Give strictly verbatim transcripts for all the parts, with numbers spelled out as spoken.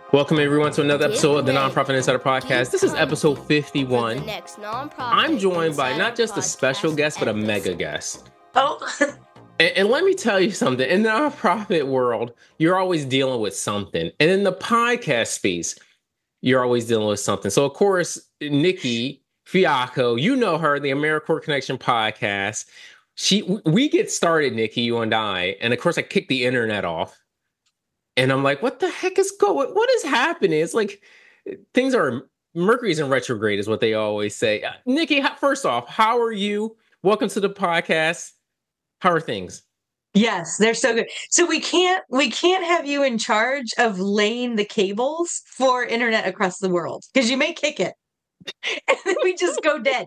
Welcome everyone to another episode of the Nonprofit Insider Podcast. This is episode fifty-one. I'm joined by not just a special guest, but a mega guest. Oh. and, and let me tell you something. In the nonprofit world, you're always dealing with something. And in the podcast space, you're always dealing with something. So, of course, Nikki Fiacco, you know her, the AmeriCorps Connection podcast. She, we get started, Nikki, you and I. And, of course, I kicked the internet off. And I'm like, what the heck is going, what is happening? It's like things are, Mercury's in retrograde is what they always say. Uh, Nikki, first off, how are you? Welcome to the podcast. How are things? Yes, they're so good. So we can't, we can't have you in charge of laying the cables for internet across the world because you may kick it and then we just go dead.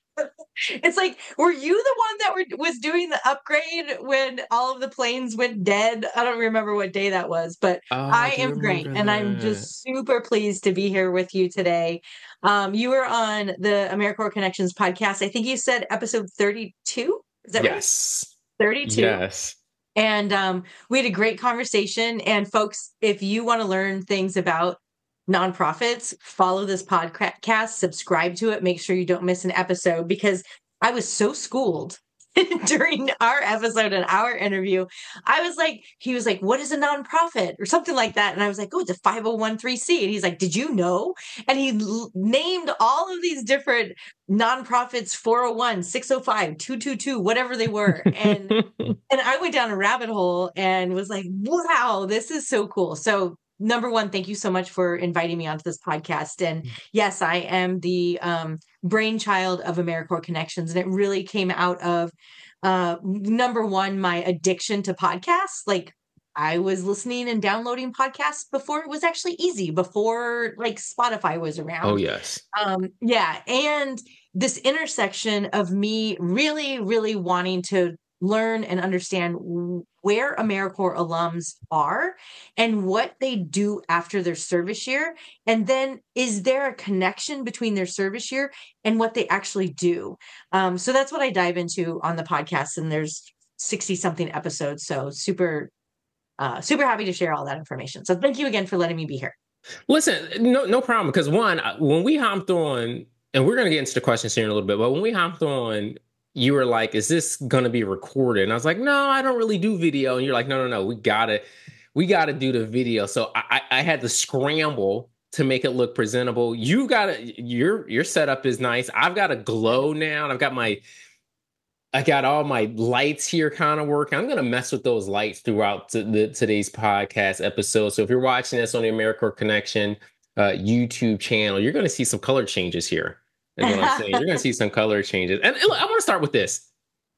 It's like, were you the one that were, was doing the upgrade when all of the planes went dead? I don't remember what day that was, but oh, I am great. And I'm just super pleased to be here with you today. Um, you were on the AmeriCorps Connections podcast. I think you said episode thirty-two. Is that yes. right? thirty-two. Yes. And um, we had a great conversation. And folks, if you want to learn things about nonprofits, follow this podcast, subscribe to it, make sure you don't miss an episode, because I was so schooled during our episode and our interview. I was like, he was like, what is a nonprofit or something like that? And I was like, oh, it's a five oh one c. And he's like, did you know? And he l- named all of these different nonprofits, four oh one, six oh five, two twenty-two, whatever they were. And, and I went down a rabbit hole and was like, wow, this is so cool. So number one, thank you so much for inviting me onto this podcast. And yes, I am the um, brainchild of AmeriCorps Connections. And it really came out of, uh, number one, my addiction to podcasts. Like I was listening and downloading podcasts before it was actually easy, before like Spotify was around. Oh, yes. Um, yeah. And this intersection of me really, really wanting to learn and understand where AmeriCorps alums are and what they do after their service year. And then is there a connection between their service year and what they actually do? Um, so that's what I dive into on the podcast. And there's sixty something episodes. So super, uh, super happy to share all that information. So thank you again for letting me be here. Listen, no, no problem. Because one, when we hopped on, and we're going to get into the questions here in a little bit, but when we hopped on, you were like, is this going to be recorded? And I was like, no, I don't really do video. And you're like, no, no, no, we got to, we got to do the video. So I, I had to scramble to make it look presentable. You got to, your, your setup is nice. I've got a glow now. And I've got my, I got all my lights here kind of working. I'm going to mess with those lights throughout to the, today's podcast episode. So if you're watching this on the AmeriCorps Connection uh, YouTube channel, you're going to see some color changes here. That's what I'm saying. You're going to see some color changes. And look, I want to start with this.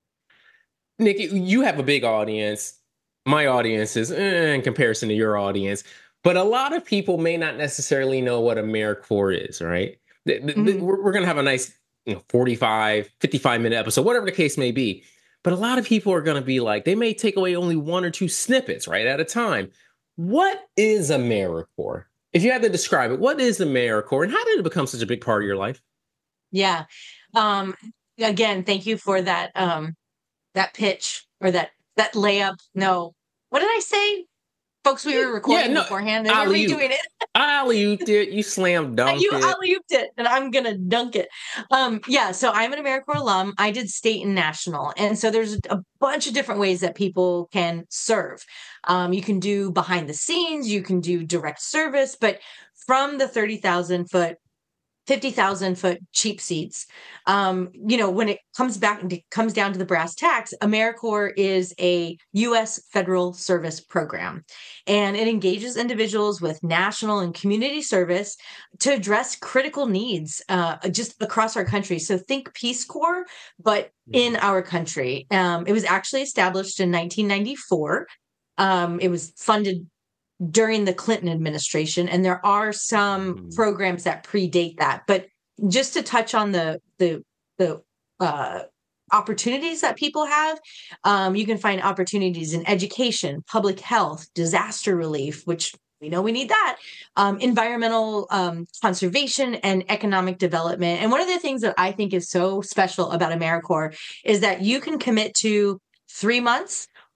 Nikki, you have a big audience. My audience is eh, in comparison to your audience. But a lot of people may not necessarily know what AmeriCorps is, right? Mm-hmm. We're, we're going to have a nice you know, forty-five, fifty-five minute episode, whatever the case may be. But a lot of people are going to be like, they may take away only one or two snippets, right, at a time. What is AmeriCorps? If you had to describe it, what is AmeriCorps? And how did it become such a big part of your life? Yeah. Um, again, thank you for that, um, that pitch or that, that layup. No, what did I say? Folks, we were recording yeah, no, beforehand. They were redoing it. I alley-ooped it. You slam dunked you it. You alley-ooped it, and I'm going to dunk it. Um, yeah, so I'm an AmeriCorps alum. I did state and national. And so there's a bunch of different ways that people can serve. Um, you can do behind the scenes. You can do direct service. But from the thirty thousand foot fifty thousand foot cheap seats. Um, you know, when it comes back and it comes down to the brass tacks, AmeriCorps is a U S federal service program, and it engages individuals with national and community service to address critical needs uh, just across our country. So think Peace Corps, but in our country. Um, it was actually established in nineteen ninety-four. Um, it was funded during the Clinton administration. And there are some mm-hmm. programs that predate that. But just to touch on the the the uh, opportunities that people have, um, you can find opportunities in education, public health, disaster relief, which we know we need that, um, environmental um, conservation, and economic development. And one of the things that I think is so special about AmeriCorps is that you can commit to three months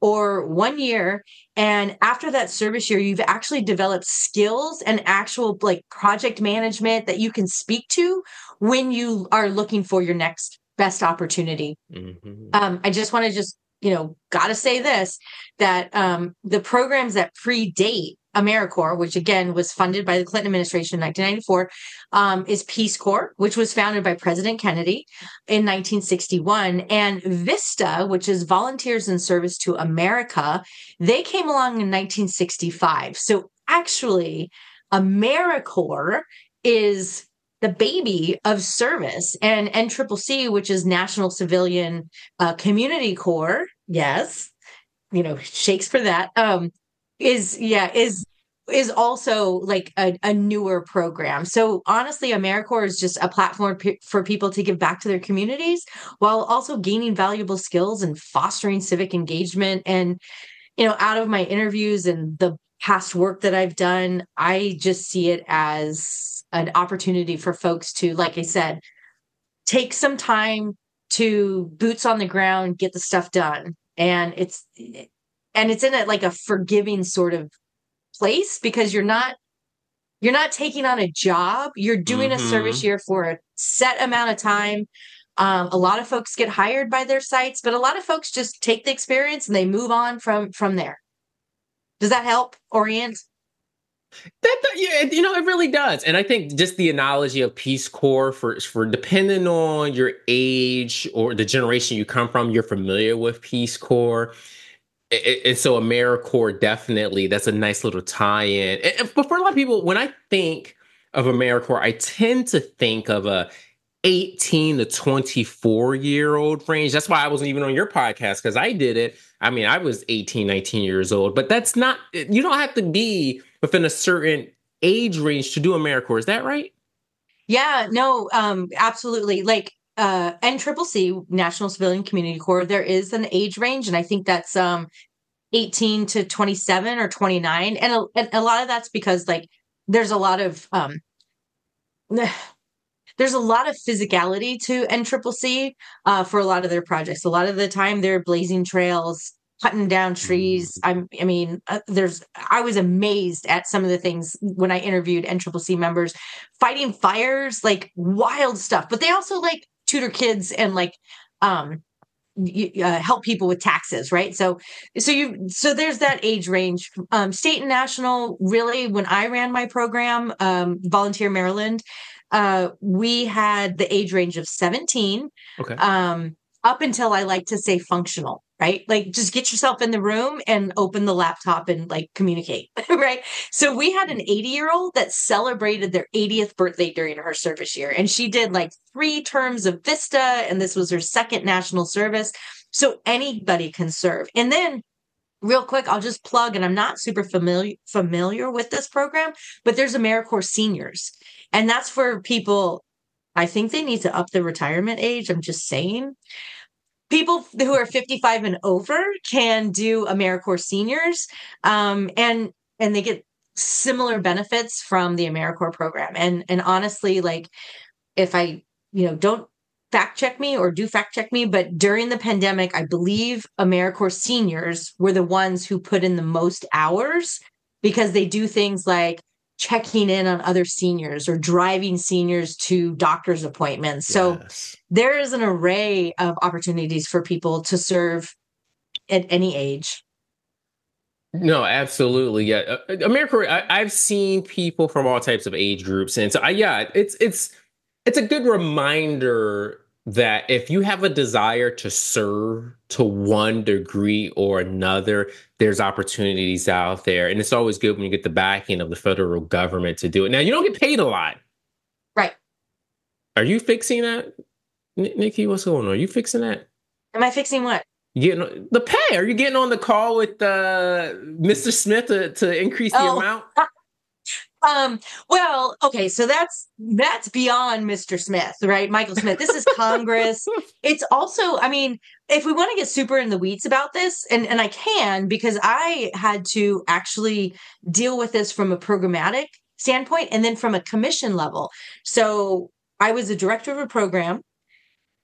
or one year. And after that service year, you've actually developed skills and actual like project management that you can speak to when you are looking for your next best opportunity. Mm-hmm. Um, I just want to just, you know, got to say this, that um, the programs that predate AmeriCorps, which again was funded by the Clinton administration in nineteen ninety-four, um, is Peace Corps, which was founded by President Kennedy in nineteen sixty-one, and VISTA, which is Volunteers in Service to America, they came along in nineteen sixty-five. So actually, AmeriCorps is the baby of service, and N C C C, which is National Civilian uh, Community Corps, yes, you know, shakes for that. Um, is yeah is is also like a, a newer program. So honestly, AmeriCorps is just a platform p- for people to give back to their communities while also gaining valuable skills and fostering civic engagement. And you know, out of my interviews and the past work that I've done, I just see it as an opportunity for folks to, like I said, take some time to boots on the ground, get the stuff done. And it's and it's in a like a forgiving sort of place, because you're not you're not taking on a job. You're doing mm-hmm. a service year for a set amount of time. Um, a lot of folks get hired by their sites, but a lot of folks just take the experience and they move on from from there. Does that help orient? That, yeah, you know, it really does. And I think just the analogy of Peace Corps for, for depending on your age or the generation you come from, you're familiar with Peace Corps. And so AmeriCorps, definitely, that's a nice little tie-in. But for a lot of people, when I think of AmeriCorps, I tend to think of a eighteen to twenty-four year old range. That's why I wasn't even on your podcast, because I did it. I mean, I was eighteen, nineteen years old, but that's not, you don't have to be within a certain age range to do AmeriCorps. Is that right? Yeah, no, um, absolutely. Like uh, N C C C, National Civilian Community Corps, there is an age range, and I think that's um, eighteen to twenty-seven or twenty-nine. And a, and a lot of that's because like there's a lot of um, there's a lot of physicality to N C C C uh, for a lot of their projects. A lot of the time they're blazing trails, cutting down trees. I'm, I mean, uh, there's, I was amazed at some of the things when I interviewed N C C C members, fighting fires, like wild stuff, but they also like tutor kids and like, um, uh, help people with taxes. Right. So, so you, so there's that age range, um, state and national. Really, when I ran my program, um, Volunteer Maryland, uh, we had the age range of seventeen, okay. um, up until, I like to say, functional. Right? Like just get yourself in the room and open the laptop and like communicate. Right. So we had an eighty year old that celebrated their eightieth birthday during her service year. And she did like three terms of VISTA, and this was her second national service. So anybody can serve. And then real quick, I'll just plug, and I'm not super familiar familiar with this program, but there's AmeriCorps Seniors. And that's for people, I think they need to up the retirement age. I'm just saying. People who are fifty-five and over can do AmeriCorps Seniors, um, and and they get similar benefits from the AmeriCorps program. And and honestly, like if I, you know, don't fact check me or do fact check me, but during the pandemic, I believe AmeriCorps Seniors were the ones who put in the most hours, because they do things like checking in on other seniors or driving seniors to doctor's appointments. So yes. There is an array of opportunities for people to serve at any age. No, absolutely. Yeah. Uh, AmeriCorps, I, I've seen people from all types of age groups. And so I, yeah, it's, it's, it's a good reminder that if you have a desire to serve to one degree or another, there's opportunities out there. And it's always good when you get the backing of the federal government to do it. Now, you don't get paid a lot. Right. Are you fixing that? N- Nikki, what's going on? Are you fixing that? Am I fixing what? You getting the pay? Are you getting on the call with uh, Mister Smith to, to increase the oh. amount? Um, well, okay, so that's that's beyond Mister Smith, right? Michael Smith. This is Congress. It's also, I mean, if we want to get super in the weeds about this, and, and I can, because I had to actually deal with this from a programmatic standpoint and then from a commission level. So I was a director of a program.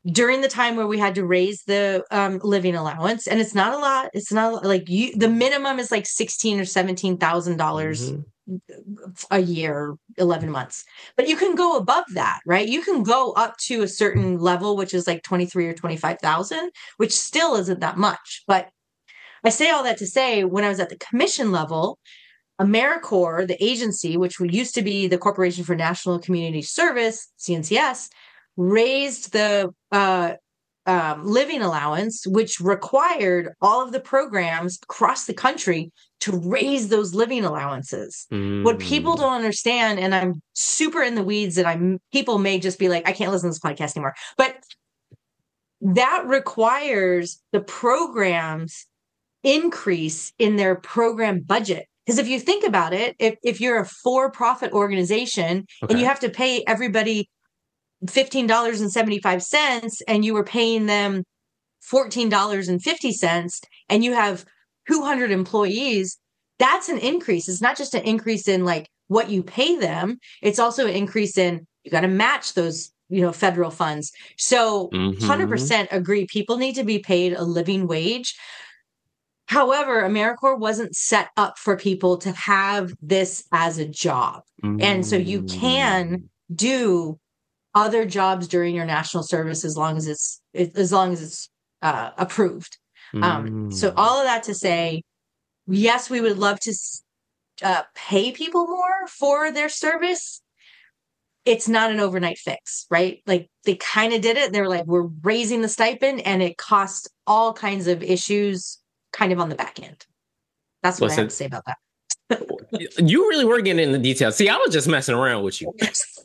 during the time where we had to raise the um, living allowance, and it's not a lot. It's not a lot, like you. The minimum is like sixteen or seventeen thousand dollars a year, eleven months. But you can go above that, right? You can go up to a certain level, which is like twenty three or twenty five thousand, which still isn't that much. But I say all that to say, when I was at the commission level, AmeriCorps, the agency, which used to be the Corporation for National Community Service, C N C S, raised the uh, um, living allowance, which required all of the programs across the country to raise those living allowances. Mm. What people don't understand, and I'm super in the weeds, and I'm people may just be like, I can't listen to this podcast anymore, but that requires the programs increase in their program budget. Because if you think about it, if, if you're a for-profit organization okay. and you have to pay everybody fifteen dollars and seventy-five cents and you were paying them fourteen dollars and fifty cents and you have two hundred employees, that's an increase. It's not just an increase in like what you pay them. It's also an increase in, you got to match those, you know, federal funds. So mm-hmm. one hundred percent agree. People need to be paid a living wage. However, AmeriCorps wasn't set up for people to have this as a job. Mm-hmm. And so you can do other jobs during your national service as long as it's as long as it's uh, approved. Mm. Um, so all of that to say, yes, we would love to uh, pay people more for their service. It's not an overnight fix, right? Like they kind of did it. They were like, we're raising the stipend, and it costs all kinds of issues kind of on the back end. That's what Listen, I have to say about that. You really were getting in the details. See, I was just messing around with you.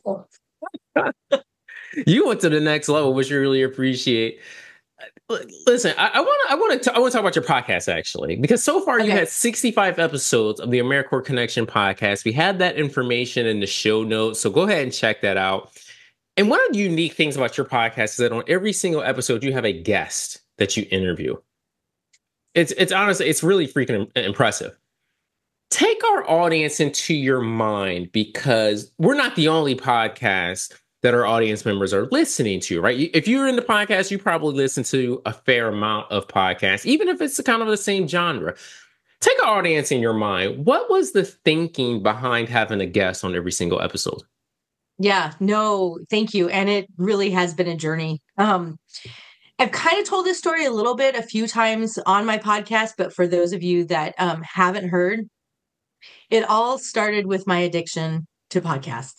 You went to the next level, which I really appreciate. Listen, I want to I want to I want to talk about your podcast actually, because so far okay. you had sixty-five episodes of the AmeriCorps Connection podcast. We had that information in the show notes, so go ahead and check that out. And one of the unique things about your podcast is that on every single episode you have a guest that you interview. It's it's honestly it's really freaking impressive. Take our audience into your mind, because we're not the only podcast that our audience members are listening to, right? If you're in the podcast, you probably listen to a fair amount of podcasts, even if it's kind of the same genre. Take our audience in your mind. What was the thinking behind having a guest on every single episode? Yeah, no, thank you. And it really has been a journey. Um, I've kind of told this story a little bit a few times on my podcast, but for those of you that um, haven't heard, it all started with my addiction to podcasts.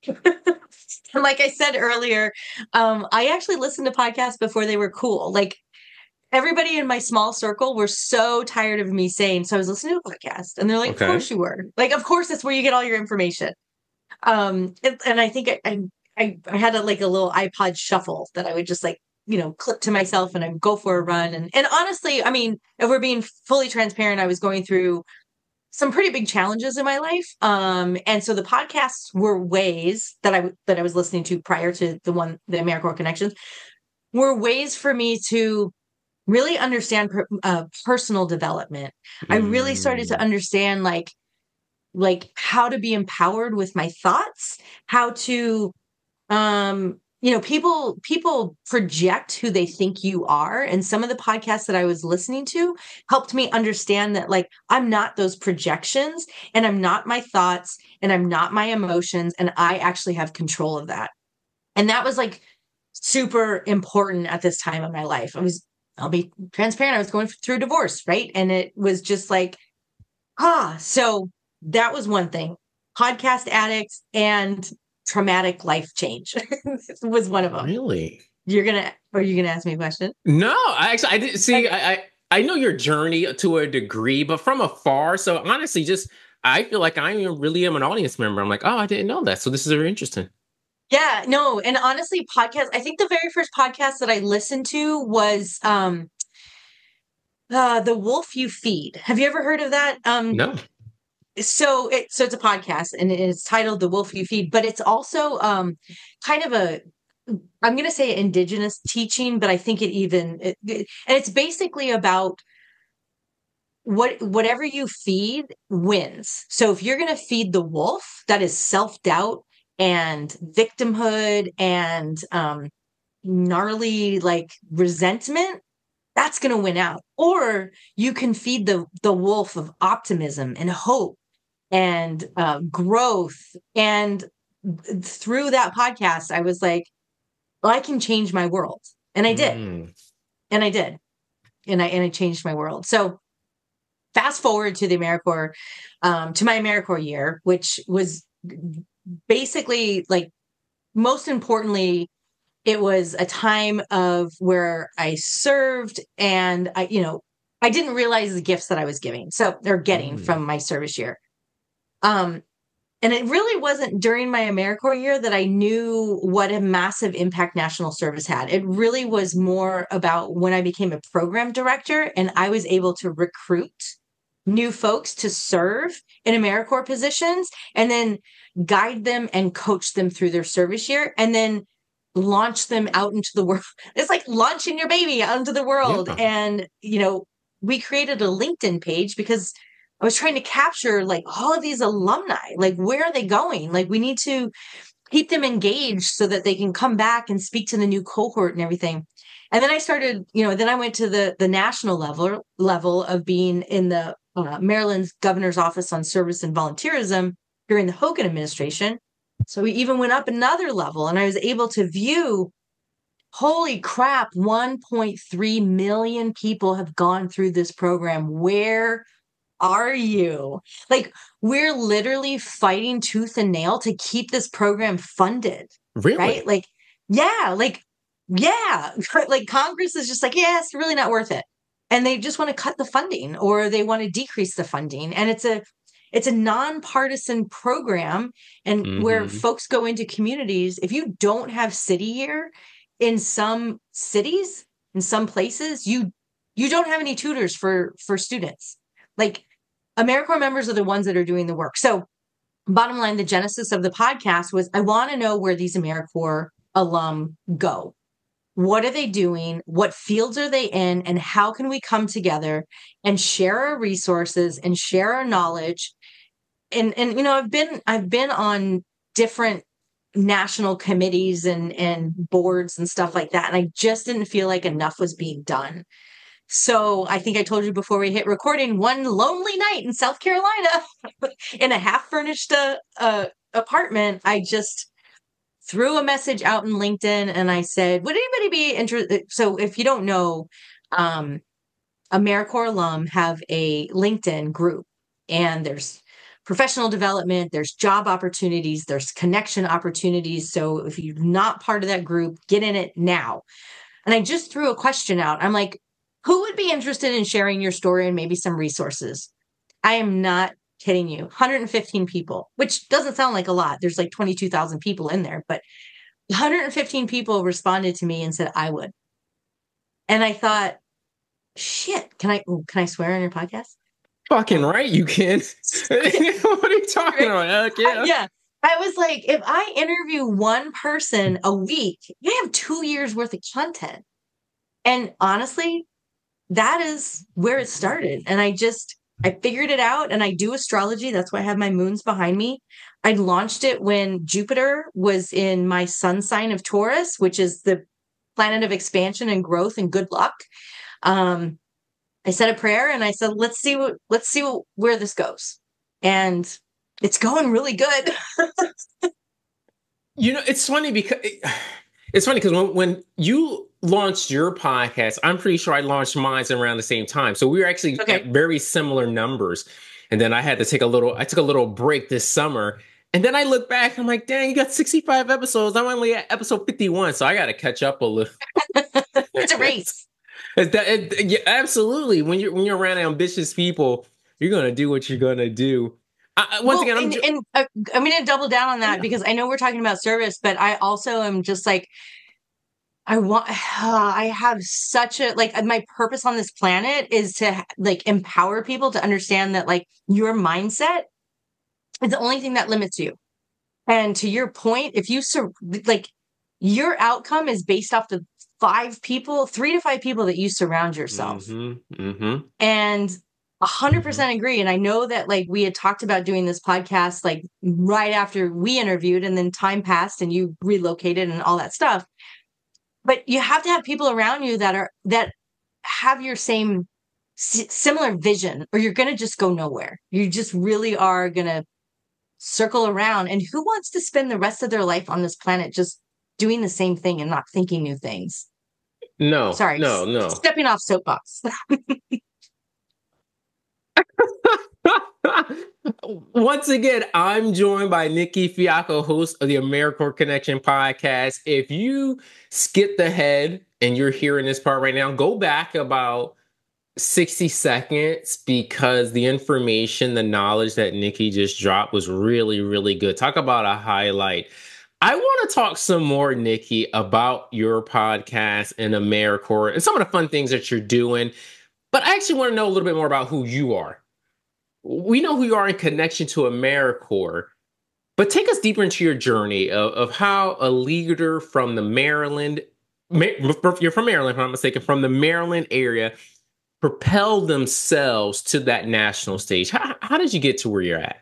And like I said earlier, um, I actually listened to podcasts before they were cool. Like everybody in my small circle were so tired of me saying, so I was listening to a podcast. And they're like, okay. Of course you were. Like, of course, that's where you get all your information. Um, and, and I think I, I, I had a, like a little iPod shuffle that I would just like, you know, clip to myself and I'd go for a run. And, and honestly, I mean, if we're being fully transparent, I was going through some pretty big challenges in my life. Um, and so the podcasts were ways that I, that I was listening to prior to the one, the AmeriCorps Connections, were ways for me to really understand per, uh, personal development. Mm. I really started to understand like, like how to be empowered with my thoughts, how to, um, you know, people, people project who they think you are. And some of the podcasts that I was listening to helped me understand that, like, I'm not those projections, and I'm not my thoughts, and I'm not my emotions. And I actually have control of that. And that was like super important at this time of my life. I was, I'll be transparent. I was going through divorce, right? And it was just like, ah, so that was one thing. Podcast addict and traumatic life change was one of them. Really? You're gonna, are you gonna ask me a question? No, I actually, I didn't see. I, I, I know your journey to a degree, but from afar. So honestly, just I feel like I really am an audience member. I'm like, oh, I didn't know that. So this is very interesting. Yeah, no, and honestly, podcast. I think the very first podcast that I listened to was um, uh, the Wolf You Feed. Have you ever heard of that? Um, no. So it so it's a podcast and it's titled The Wolf You Feed, but it's also um, kind of a, I'm going to say indigenous teaching, but I think it even, it, it, and it's basically about what whatever you feed wins. So if you're going to feed the wolf, that is self-doubt and victimhood and, um, gnarly like resentment, that's going to win out. Or you can feed the the wolf of optimism and hope and uh, growth. And through that podcast, I was like, well, I can change my world. And I did. Mm. And I did. And I and I changed my world. So fast forward to the AmeriCorps, um, to my AmeriCorps year, which was basically like, most importantly, it was a time of where I served and I, you know, I didn't realize the gifts that I was giving. So they're getting Mm. from my service year. Um, and it really wasn't during my AmeriCorps year that I knew what a massive impact national service had. It really was more about when I became a program director and I was able to recruit new folks to serve in AmeriCorps positions and then guide them and coach them through their service year and then launch them out into the world. It's like launching your baby out into the world. Yeah. And, you know, we created a LinkedIn page because I was trying to capture like all of these alumni, like where are they going? Like we need to keep them engaged so that they can come back and speak to the new cohort and everything. And then I started, you know, then I went to the the national level level of being in the uh, Maryland's governor's office on service and volunteerism during the Hogan administration. So we even went up another level and I was able to view, holy crap, one point three million people have gone through this program. Where are you? Like, we're literally fighting tooth and nail to keep this program funded. Really? Right? Like, yeah, like, yeah, like Congress is just like, yeah, it's really not worth it. And they just want to cut the funding or they want to decrease the funding. And it's a, it's a nonpartisan program. And mm-hmm. where folks go into communities, if you don't have city year in some cities, in some places, you, you don't have any tutors for, for students. Like AmeriCorps members are the ones that are doing the work. So bottom line, the genesis of the podcast was, I want to know where these AmeriCorps alum go. What are they doing? What fields are they in? And how can we come together and share our resources and share our knowledge? And, and, you know, I've been, I've been on different national committees and, and boards and stuff like that. And I just didn't feel like enough was being done. So I think I told you before we hit recording, one lonely night in South Carolina in a half furnished uh, uh, apartment, I just threw a message out in LinkedIn and I said, would anybody be interested? So if you don't know, um, AmeriCorps alum have a LinkedIn group and there's professional development, there's job opportunities, there's connection opportunities. So if you're not part of that group, get in it now. And I just threw a question out. I'm like, who would be interested in sharing your story and maybe some resources? I am not kidding you. one hundred fifteen people, which doesn't sound like a lot. There's like twenty-two thousand people in there, but one hundred fifteen people responded to me and said, I would. And I thought, shit, can I, can I swear on your podcast? Fucking right, you can. What are you talking about? Heck yeah. I, yeah. I was like, if I interview one person a week, you have two years worth of content. And honestly, that is where it started. And I just, I figured it out and I do astrology. That's why I have my moons behind me. I launched it when Jupiter was in my sun sign of Taurus, which is the planet of expansion and growth and good luck. Um, I said a prayer and I said, let's see what, let's see what, where this goes. And it's going really good. You know, it's funny because it's funny because when, when you launched your podcast, I'm pretty sure I launched mine around the same time. So we were actually okay. at very similar numbers. And then I had to take a little, I took a little break this summer. And then I look back, I'm like, dang, you got sixty-five episodes. I'm only at episode fifty-one. So I got to catch up a little. It's a race. It's that, it, yeah, absolutely. When you're, when you're around ambitious people, you're going to do what you're going to do. I, once well, again, I'm, and, ju- and uh, I'm going to double down on that yeah. because I know we're talking about service, but I also am just like, I want, uh, I have such a, like, my purpose on this planet is to like empower people to understand that like your mindset is the only thing that limits you. And to your point, if you, sur- like, your outcome is based off the five people, three to five people that you surround yourself. Mm-hmm, mm-hmm. And a hundred percent agree. And I know that like we had talked about doing this podcast, like right after we interviewed and then time passed and you relocated and all that stuff. but you have to have people around you that are, that have your same s- similar vision, or you're going to just go nowhere. You just really are going to circle around. And who wants to spend the rest of their life on this planet just doing the same thing and not thinking new things? No, Sorry, no, no. stepping off soapbox. Once again, I'm joined by Nikki Fiacco, host of the AmeriCorps Connection podcast. If you skipped ahead and you're hearing this part right now, go back about sixty seconds, because the information, the knowledge that Nikki just dropped was really, really good. Talk about a highlight. I want to talk some more, Nikki, about your podcast and AmeriCorps and some of the fun things that you're doing. But I actually want to know a little bit more about who you are. We know who you are in connection to AmeriCorps, but take us deeper into your journey of, of how a leader from the Maryland, you're from Maryland, if I'm not mistaken, from the Maryland area, propelled themselves to that national stage. How, how did you get to where you're at?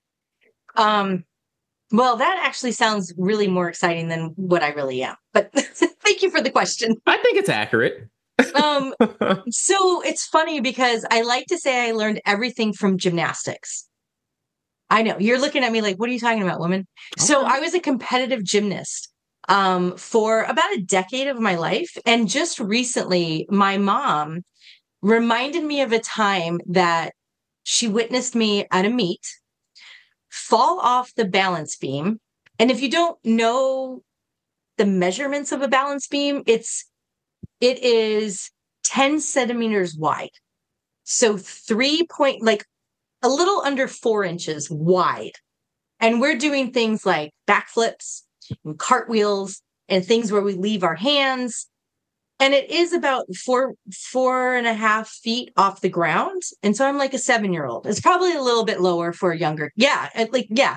Um, well, that actually sounds really more exciting than what I really am. But thank you for the question. I think it's accurate. um, so it's funny because I like to say I learned everything from gymnastics. I know you're looking at me like, what are you talking about, woman? Okay. So I was a competitive gymnast um, for about a decade of my life. And just recently, my mom reminded me of a time that she witnessed me at a meet fall off the balance beam. And if you don't know the measurements of a balance beam, it's it is ten centimeters wide. So three point, like a little under four inches wide. And we're doing things like backflips and cartwheels and things where we leave our hands. And it is about four, four and a half feet off the ground. And so I'm like a seven-year-old. It's probably a little bit lower for a younger. Yeah. Like, yeah.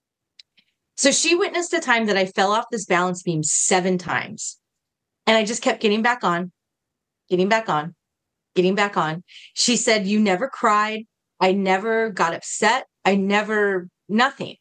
So she witnessed a time that I fell off this balance beam seven times. And I just kept getting back on, getting back on, getting back on. She said, you never cried. I never got upset. I never, nothing.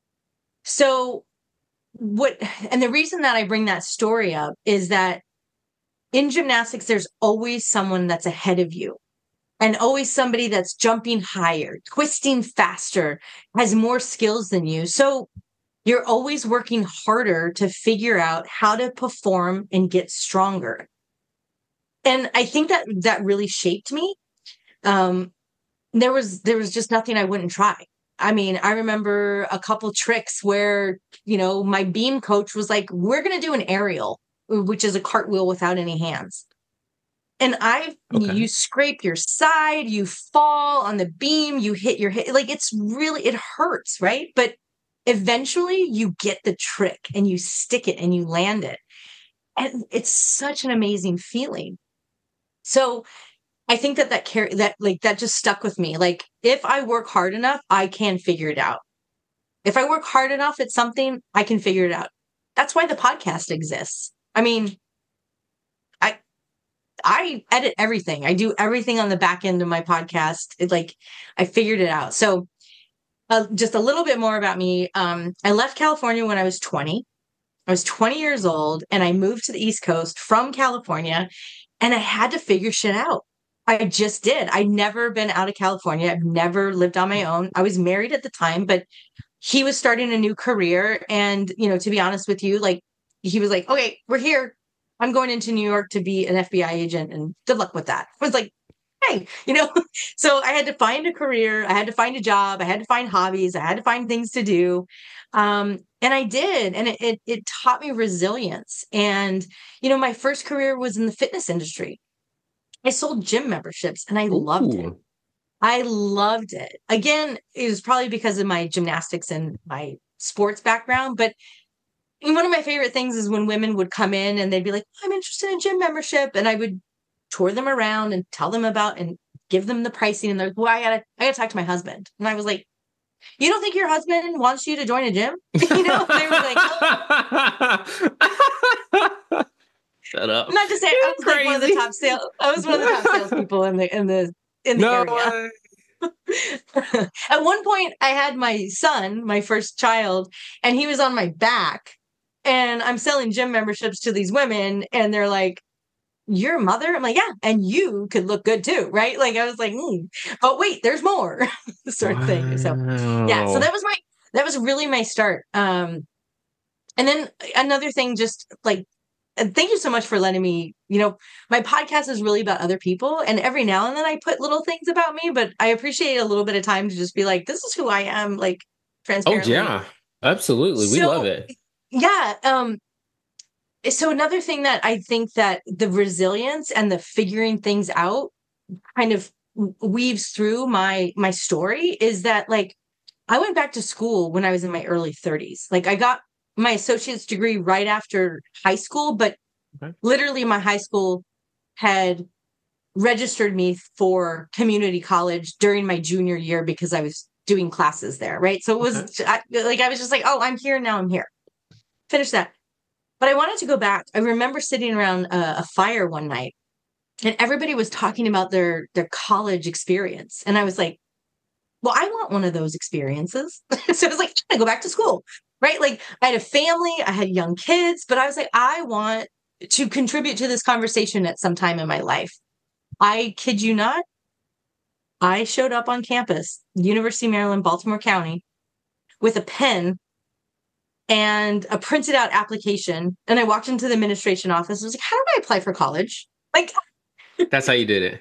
So what, and the reason that I bring that story up is that in gymnastics, there's always someone that's ahead of you, and always somebody that's jumping higher, twisting faster, has more skills than you. So you're always working harder to figure out how to perform and get stronger. And I think that that really shaped me. Um, there was there was just nothing I wouldn't try. I mean, I remember a couple tricks where, you know, my beam coach was like, we're going to do an aerial, which is a cartwheel without any hands. And I, okay. You scrape your side, you fall on the beam, you hit your head. Like, it's really, it hurts, right? But eventually you get the trick and you stick it and you land it. And it's such an amazing feeling. So I think that that carry that like that just stuck with me. Like, if I work hard enough, I can figure it out. If I work hard enough at something, I can figure it out. That's why the podcast exists. I mean, I I edit everything. I do everything on the back end of my podcast. It, like, I figured it out. So uh, just a little bit more about me. Um, I left California when I was twenty. I was twenty years old, and I moved to the East Coast from California, and I had to figure shit out. I just did. I'd never been out of California. I've never lived on my own. I was married at the time, but he was starting a new career. And, you know, to be honest with you, like, he was like, okay, we're here. I'm going into New York to be an F B I agent, and good luck with that. I was like, hey, you know, so I had to find a career. I had to find a job. I had to find hobbies. I had to find things to do. Um, and I did. And it, it, it taught me resilience. And, you know, my first career was in the fitness industry. I sold gym memberships, and I Ooh. loved it. I loved it. Again, it was probably because of my gymnastics and my sports background. But one of my favorite things is when women would come in and they'd be like, I'm interested in gym membership. And I would tour them around and tell them about and give them the pricing. And they're like, well, I gotta, I gotta talk to my husband. And I was like, you don't think your husband wants you to join a gym? You know, they were like, oh. Shut up. Not to say You're I was crazy. like one of the top sales. I was one of the top salespeople in the in the in the no area. At one point, I had my son, my first child, and he was on my back. and I'm selling gym memberships to these women, and they're like, "You're a mother?" I'm like, "Yeah, and you could look good too, right?" Like I was like, mm, "Oh wait, there's more," sort of thing. So yeah, so Wow. that was my that was really my start. Um, and then another thing, just like, and thank you so much for letting me, you know, my podcast is really about other people. And every now and then I put little things about me, but I appreciate a little bit of time to just be like, this is who I am, like Oh transparently. yeah, absolutely. We love So it. yeah. Um, so another thing that I think that the resilience and the figuring things out kind of weaves through my my story is that, like, I went back to school when I was in my early thirties. Like I got my associate's degree right after high school, but Okay. literally my high school had registered me for community college during my junior year because I was doing classes there, right? So it Okay. was I, like I was just like, "Oh, I'm here now, I'm here." Finish that. But I wanted to go back. I remember sitting around a, a fire one night, and everybody was talking about their their college experience, and I was like, well, I want one of those experiences. So I was like, I go back to school, right? Like I had a family, I had young kids, but I was like, I want to contribute to this conversation at some time in my life. I kid you not, I showed up on campus, University of Maryland, Baltimore County, with a pen and a printed out application. And I walked into the administration office. I was like, how do I apply for college? Like, That's how you did it.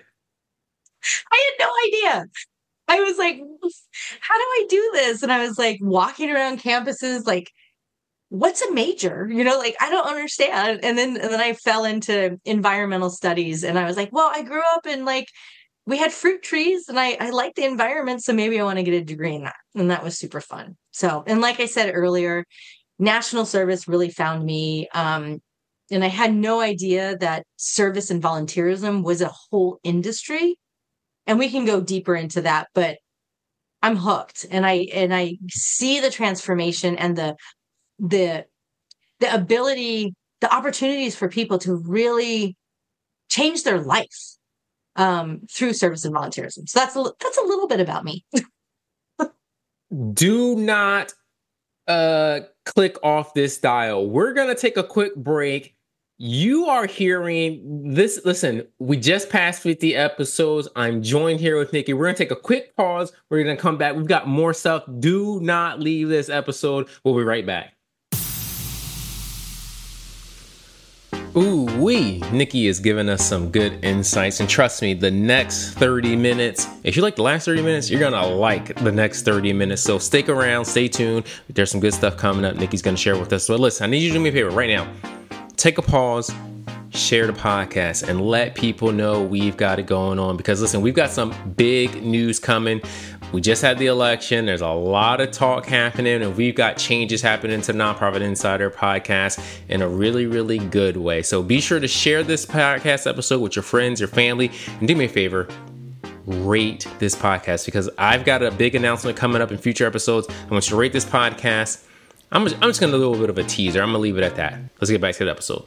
I had no idea. I was like, how do I do this? And I was like walking around campuses, like, what's a major? You know, like, I don't understand. And then, and then I fell into environmental studies, and I was like, well, I grew up in, like, we had fruit trees, and I, I like the environment. So maybe I want to get a degree in that. And that was super fun. So, and like I said earlier, national service really found me. Um, and I had no idea that service and volunteerism was a whole industry. And we can go deeper into that, but I'm hooked, and I and I see the transformation and the the the ability, the opportunities for people to really change their life um, through service and volunteerism. So that's a, that's a little bit about me. Do not uh click off this dial. We're gonna take a quick break. You are hearing this. Listen, we just passed fifty episodes. I'm joined here with Nikki. We're gonna take a quick pause. We're gonna come back. We've got more stuff. Do not leave this episode. We'll be right back. Ooh wee, Nikki is giving us some good insights, and trust me, the next thirty minutes, if you like the last thirty minutes, you're gonna like the next thirty minutes. So stick around, stay tuned. There's some good stuff coming up Nikki's gonna share with us. So listen, I need you to do me a favor right now. Take a pause, share the podcast, and let people know we've got it going on. Because listen, we've got some big news coming. We just had the election. There's a lot of talk happening, and we've got changes happening to Nonprofit Insider podcast in a really, really good way. So be sure to share this podcast episode with your friends, your family, and do me a favor, rate this podcast, because I've got a big announcement coming up in future episodes. I want you to rate this podcast. I'm just, I'm just going to do a little bit of a teaser. I'm going to leave it at that. Let's get back to the episode.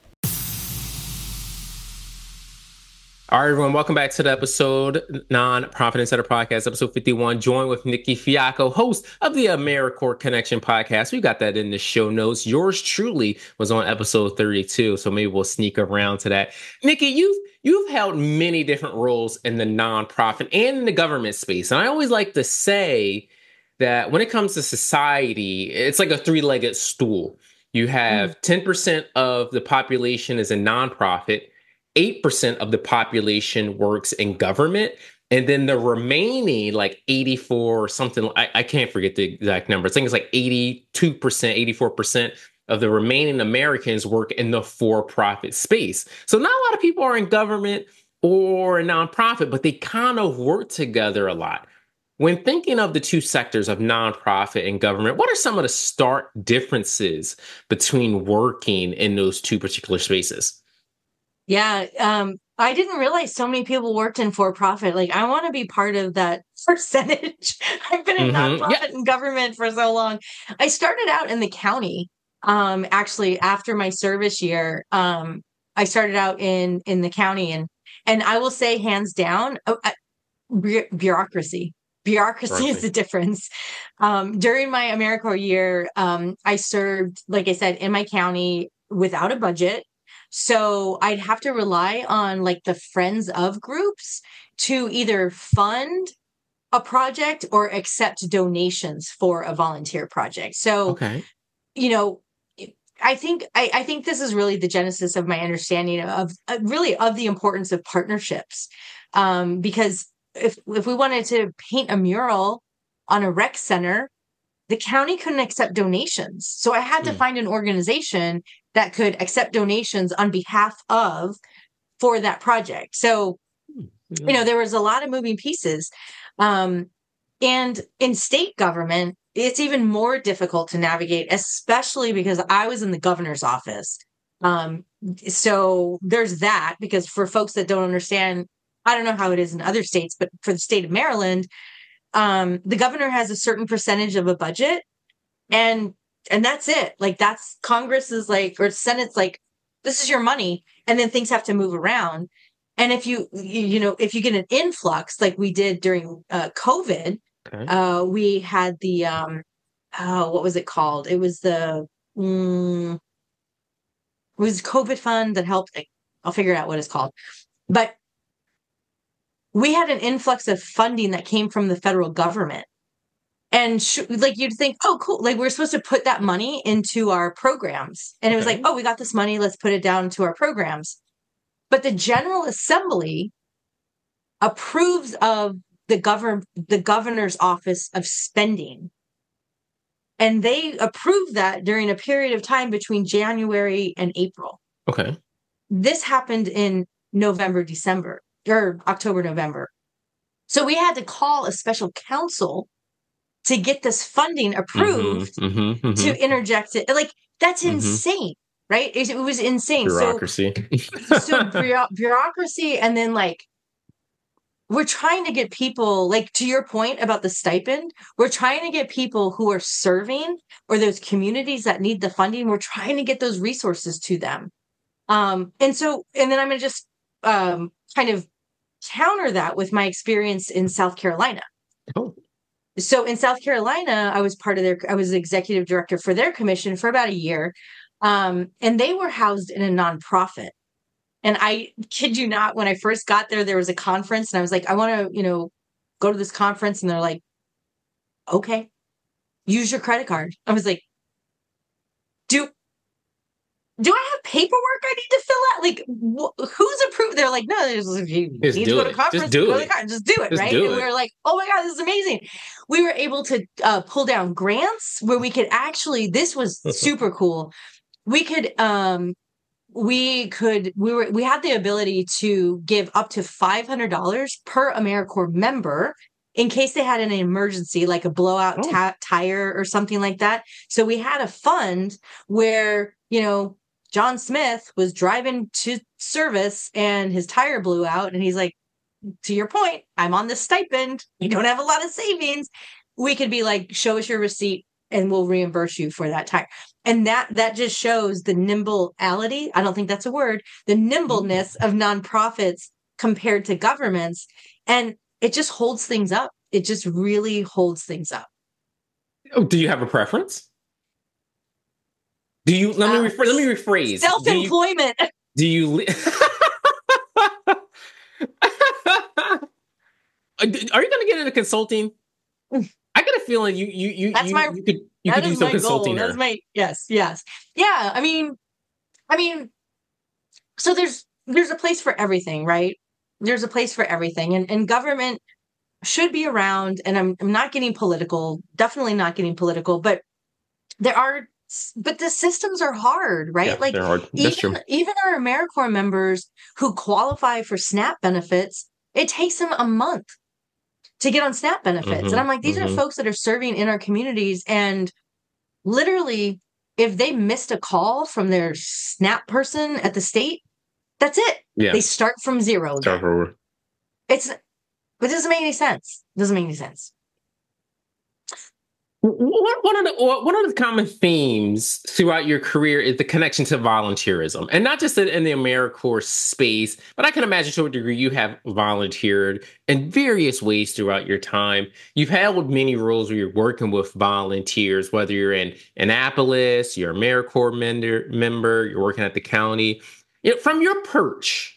All right, everyone, welcome back to the episode, Nonprofit Insider Podcast, episode fifty-one, joined with Nikki Fiacco, host of the AmeriCorps Connection podcast. We got that in the show notes. Yours truly was on episode thirty-two, so maybe we'll sneak around to that. Nikki, you've, you've held many different roles in the nonprofit and in the government space, and I always like to say that when it comes to society, it's like a three-legged stool. You have mm. ten percent of the population is a nonprofit, eight percent of the population works in government, and then the remaining, like eighty-four or something, I, I can't forget the exact number. I think it's like eighty-two percent, eighty-four percent of the remaining Americans work in the for-profit space. So not a lot of people are in government or a nonprofit, but they kind of work together a lot. When thinking of the two sectors of nonprofit and government, what are some of the stark differences between working in those two particular spaces? Yeah, um, I didn't realize so many people worked in for-profit. Like, I want to be part of that percentage. I've been in mm-hmm. nonprofit yeah. and government for so long. I started out in the county. Um, actually, after my service year, um, I started out in in the county, and and I will say, hands down, uh, bureaucracy. Bureaucracy is the difference. Um, during my AmeriCorps year, um, I served, like I said, in my county without a budget. So I'd have to rely on like the friends of groups to either fund a project or accept donations for a volunteer project. So, okay. you know, I think I, I think this is really the genesis of my understanding of uh, really of the importance of partnerships, um, because if if we wanted to paint a mural on a rec center, the county couldn't accept donations. So I had to mm. find an organization that could accept donations on behalf of for that project. So, mm. you know, there was a lot of moving pieces. Um, and in state government, it's even more difficult to navigate, especially because I was in the governor's office. Um, so there's that, because for folks that don't understand, I don't know how it is in other states, but for the state of Maryland, um, the governor has a certain percentage of a budget, and and that's it. Like that's Congress is like, or Senate's like, this is your money, and then things have to move around. And if you you, you know if you get an influx like we did during uh, COVID, okay. uh, we had the um, oh, what was it called? It was the mm, it was COVID fund that helped. I'll figure out what it's called, but we had an influx of funding that came from the federal government. And sh- like, you'd think, oh, cool. Like we're supposed to put that money into our programs. And it was okay. like, oh, we got this money. Let's put it down to our programs. But the General Assembly approves of the govern the governor's office of spending. And they approved that during a period of time between January and April. Okay. This happened in November, December. Or October, November. So we had to call a special counsel to get this funding approved mm-hmm, mm-hmm, mm-hmm. to interject it. Like, that's mm-hmm. insane, right? It, it was insane. Bureaucracy. So, so bu- bureaucracy. And then, like, we're trying to get people, like, to your point about the stipend, we're trying to get people who are serving or those communities that need the funding. We're trying to get those resources to them. Um, and so, and then I'm going to just um, kind of counter that with my experience in South Carolina. Oh. So in South Carolina, I was part of their, I was executive director for their commission for about a year. Um, and they were housed in a nonprofit. And I kid you not, when I first got there, there was a conference and I was like, I want to, you know, go to this conference. And they're like, okay, use your credit card. I was like, do, do I have paperwork I need to fill out? Like, wh- who's approved? They're like, no, there's, if you just need to go to it. conference, just do go it. to the conference, just do it, just right? Do and it. we were like, oh my God, this is amazing. We were able to uh, pull down grants where we could actually, this was super cool. We could, um, we could, we were, we had the ability to give up to five hundred dollars per AmeriCorps member in case they had an emergency, like a blowout oh. ta- tire or something like that. So we had a fund where, you know, John Smith was driving to service and his tire blew out. And he's like, to your point, I'm on this stipend. You don't have a lot of savings. We could be like, show us your receipt and we'll reimburse you for that tire. And that, that just shows the nimbleality. I don't think that's a word, the nimbleness of nonprofits compared to governments. And it just holds things up. It just really holds things up. Oh, do you have a preference? Do you, let me, uh, rephr- let me rephrase. Self-employment. Do you, do you li- are you going to get into consulting? I got a feeling you, you, you, That's you, my, you could, you could do some consulting goal. That's my, yes, yes. Yeah. I mean, I mean, so there's, there's a place for everything, right? There's a place for everything, and, and government should be around. And I'm, I'm not getting political, definitely not getting political, but there are, but the systems are hard, right? Yeah, like they're hard. That's even, true. even our AmeriCorps members who qualify for SNAP benefits, it takes them a month to get on SNAP benefits. Mm-hmm, and I'm like, these mm-hmm. are folks that are serving in our communities. And literally, if they missed a call from their SNAP person at the state, that's it. Yeah. They start from zero. Start over. It's, it doesn't make any sense. It doesn't make any sense. One one of the one of the common themes throughout your career is the connection to volunteerism, and not just in, in the AmeriCorps space, but I can imagine to a degree you have volunteered in various ways throughout your time. You've held many roles where you're working with volunteers, whether you're in Annapolis, you're a AmeriCorps member, member, you're working at the county. You know, from your perch,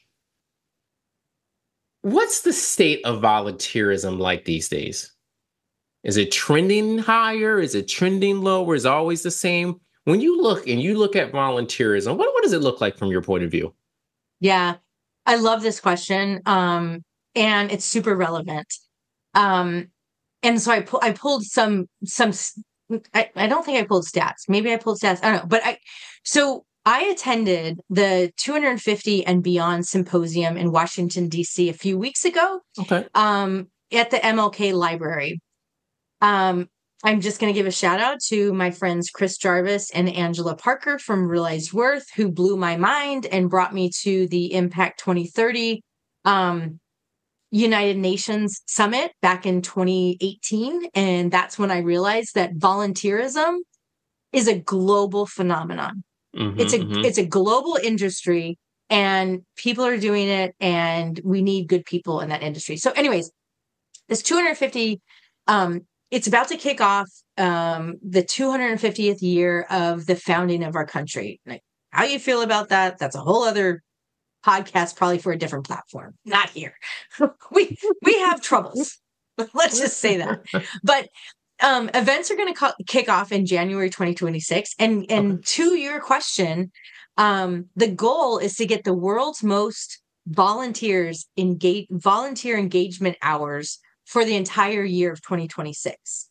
what's the state of volunteerism like these days? Is it trending higher? Is it trending lower? Is it always the same? When you look and you look at volunteerism, what, what does it look like from your point of view? Yeah, I love this question. Um, and it's super relevant. Um, and so I, pu- I pulled some, some, s- I, I don't think I pulled stats. Maybe I pulled stats. I don't know. But I, so I attended the two hundred fifty and Beyond Symposium in Washington, D C a few weeks ago, Okay. um, at the M L K Library. Um, I'm just going to give a shout out to my friends Chris Jarvis and Angela Parker from Realized Worth, who blew my mind and brought me to the Impact twenty thirty um, United Nations Summit back in twenty eighteen. And that's when I realized that volunteerism is a global phenomenon. It's a Mm-hmm, it's a global industry, and people are doing it, and we need good people in that industry. So, anyways, this two hundred fifty um, it's about to kick off um, the two hundred fiftieth year of the founding of our country. Like, how you feel about that? That's a whole other podcast, probably for a different platform. Not here. we we have troubles. Let's just say that. mm-hmm. But um, events are going to co- kick off in January twenty twenty-six. And Okay. and to your question, um, the goal is to get the world's most volunteers engage volunteer engagement hours for the entire year of twenty twenty-six.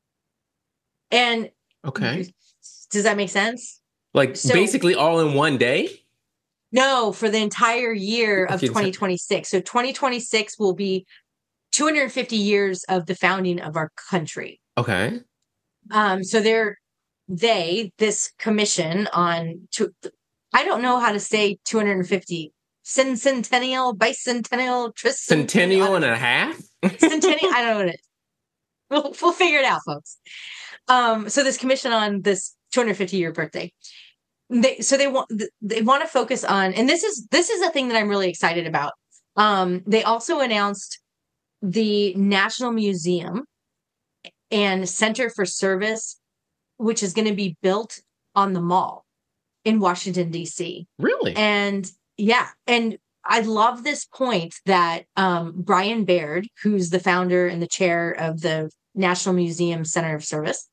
And Okay. does that make sense? Like So, basically all in one day? no, for the entire year of Okay. twenty twenty-six. So twenty twenty-six will be two hundred fifty years of the founding of our country. Okay. Um, so they're they this commission on to I don't know how to say two hundred fifty centennial, bicentennial, tricentennial. I Centennial don't and know. a half? Centennial. I don't know what it is. We'll, we'll figure it out, folks. Um, so this commission on this two hundred fifty year birthday, they so they want they want to focus on, and this is this is a thing that I'm really excited about. Um, they also announced the National Museum and Center for Service, which is going to be built on the mall in Washington, D C. Really? And yeah, and I love this point that um, Brian Baird, who's the founder and the chair of the National Museum Center of Service,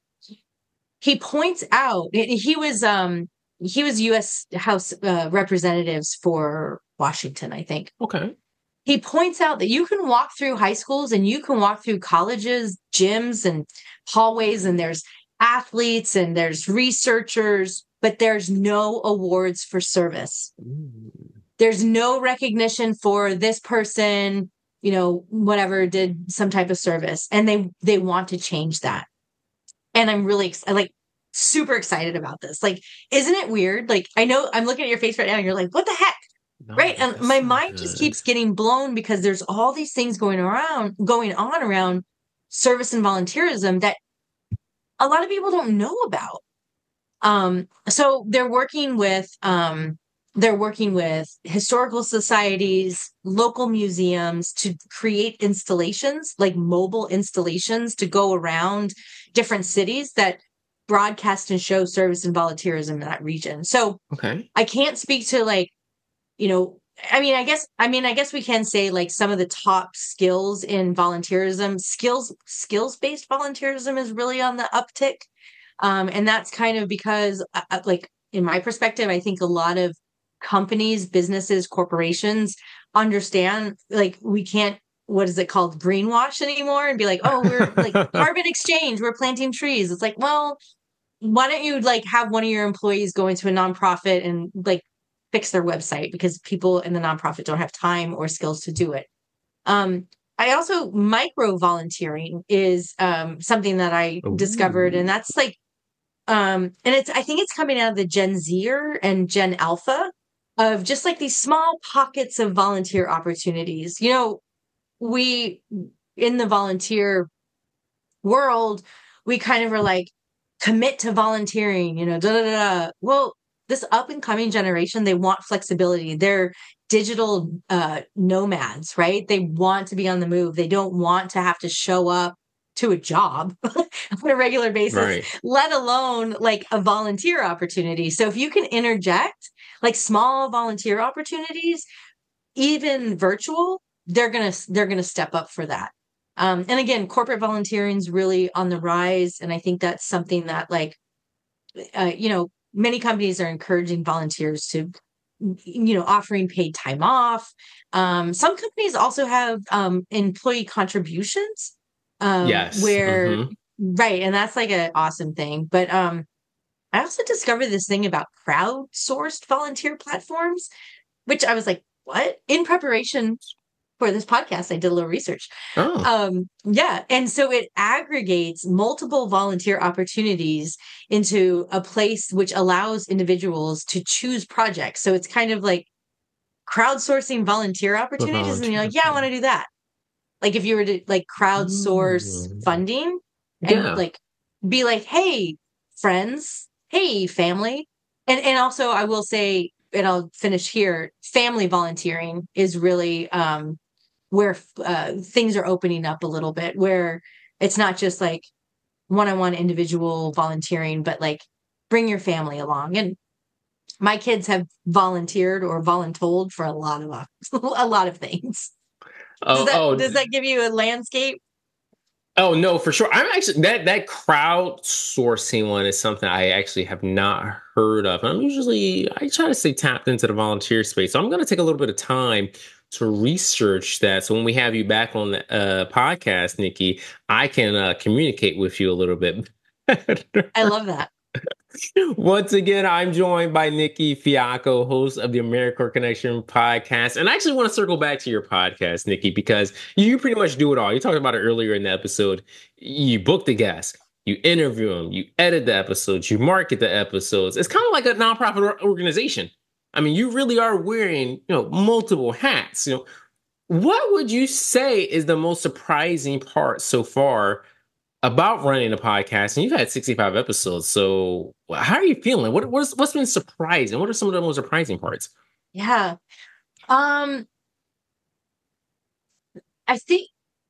he points out he was um, he was U S House uh, Representatives for Washington, I think. Okay. He points out that you can walk through high schools and you can walk through colleges, gyms, and hallways, and there's athletes and there's researchers, but there's no awards for service. Mm. There's no recognition for this person, you know, whatever did some type of service, and they they want to change that. And I'm really like super excited about this. Like, isn't it weird? Like, I know I'm looking at your face right now and you're like, what the heck? No, Right. And that's my so mind just good. keeps getting blown because there's all these things going around, going on around service and volunteerism that a lot of people don't know about. Um, so they're working with um, they're working with historical societies, local museums to create installations, like mobile installations to go around different cities that broadcast and show service and volunteerism in that region. So Okay. I can't speak to like, you know, I mean, I guess, I mean, I guess we can say like some of the top skills in volunteerism, skills, skills-based volunteerism is really on the uptick. Um, and that's kind of because, uh, like, in my perspective, I think a lot of companies, businesses, corporations understand, like, we can't, what is it called, greenwash anymore and be like, oh, we're like carbon exchange, we're planting trees. It's like, well, why don't you like have one of your employees go into a nonprofit and like fix their website because people in the nonprofit don't have time or skills to do it. Um, I also micro volunteering is um, something that I discovered, and Ooh. that's like, um, and it's I think it's coming out of the Gen Zer and Gen Alpha of just like these small pockets of volunteer opportunities. You know, we in the volunteer world, we kind of are like, commit to volunteering, you know, da da da. Well, this up and coming generation, they want flexibility. They're digital uh, nomads, right? They want to be on the move. They don't want to have to show up to a job on a regular basis, Right. let alone like a volunteer opportunity. So if you can interject like small volunteer opportunities, even virtual, they're gonna they're gonna step up for that. Um, and again, corporate volunteering is really on the rise, and I think that's something that like uh, you know many companies are encouraging volunteers to, you know, offering paid time off. Um, some companies also have um, employee contributions, um, Yes. where Mm-hmm. right, and that's like an awesome thing. But um, I also discovered this thing about crowdsourced volunteer platforms, which I was like, what? In preparation for this podcast, I did a little research. Oh. Um, yeah. And so it aggregates multiple volunteer opportunities into a place which allows individuals to choose projects. So it's kind of like crowdsourcing volunteer The opportunities. And you're volunteer like, yeah, I want to opportunity. do that. Like if you were to like crowdsource Mm. funding and Yeah. like be like, hey, friends, hey, family. And and also I will say, and I'll finish here, family volunteering is really um where uh, things are opening up a little bit, where it's not just like one-on-one individual volunteering, but like bring your family along. And my kids have volunteered or voluntold for a lot of a lot of things. Does Oh, that oh, does that give you a landscape? oh no, for sure. I'm actually that that crowdsourcing one is something I actually have not heard of. I'm usually I try to stay tapped into the volunteer space, so I'm going to take a little bit of time to research that. So when we have you back on the uh, podcast, Nikki, I can uh, communicate with you a little bit better. I love that. Once again, I'm joined by Nikki Fiacco, host of the AmeriCorps Connection podcast. And I actually want to circle back to your podcast, Nikki, because you pretty much do it all. You talked about it earlier in the episode. You book the guests, you interview them, you edit the episodes, you market the episodes. It's kind of like a nonprofit or- organization. I mean, you really are wearing, you know, multiple hats. You know, what would you say is the most surprising part so far about running a podcast? And you've had sixty-five episodes, so how are you feeling? What what's what's been surprising? What are some of the most surprising parts? Yeah. Um, I think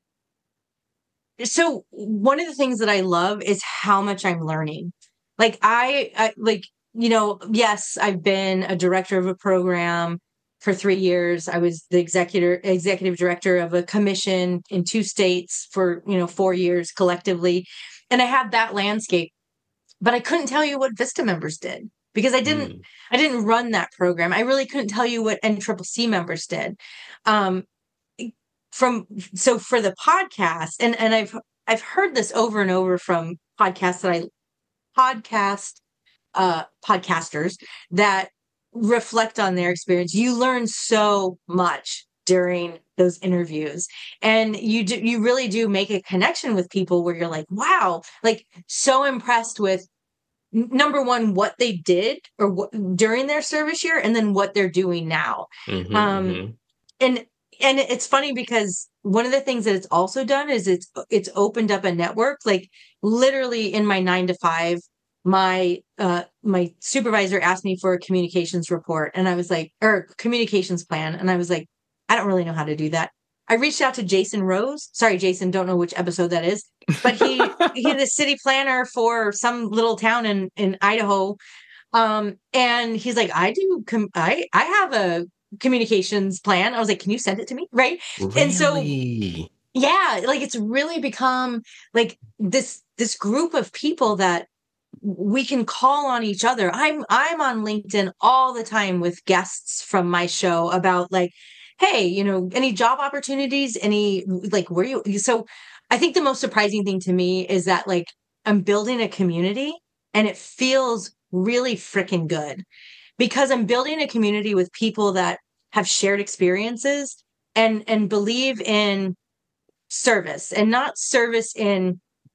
so. One of the things that I love is how much I'm learning. Like I, I like, you know, yes, I've been a director of a program for three years. I was the executive executive director of a commission in two states for, you know, four years collectively. And I had that landscape, but I couldn't tell you what Vista members did because I didn't Mm. I didn't run that program. I really couldn't tell you what N C C C members did. Um, from so for the podcast, and and I've I've heard this over and over from podcasts that I podcast uh podcasters that reflect on their experience. You learn so much during those interviews, and you do you really do make a connection with people where you're like, wow, like so impressed with number one what they did or what during their service year, and then what they're doing now. Mm-hmm, um mm-hmm. and and it's funny because one of the things that it's also done is it's it's opened up a network. Like literally in my nine to five, my uh my supervisor asked me for a communications report, and I was like, or communications plan, and I was like, I don't really know how to do that. I reached out to Jason Rose. Sorry, Jason, don't know which episode that is, but he he's the city planner for some little town in in Idaho. Um, and he's like, I do, com- I, I have a communications plan. I was like, can you send it to me? Right. And so, Really? yeah, like it's really become like this, this group of people that we can call on each other. I'm, I'm on LinkedIn all the time with guests from my show about like, hey, you know, any job opportunities, any like where you, so I think the most surprising thing to me is that like I'm building a community and it feels really freaking good because I'm building a community with people that have shared experiences and and believe in service, and not service in,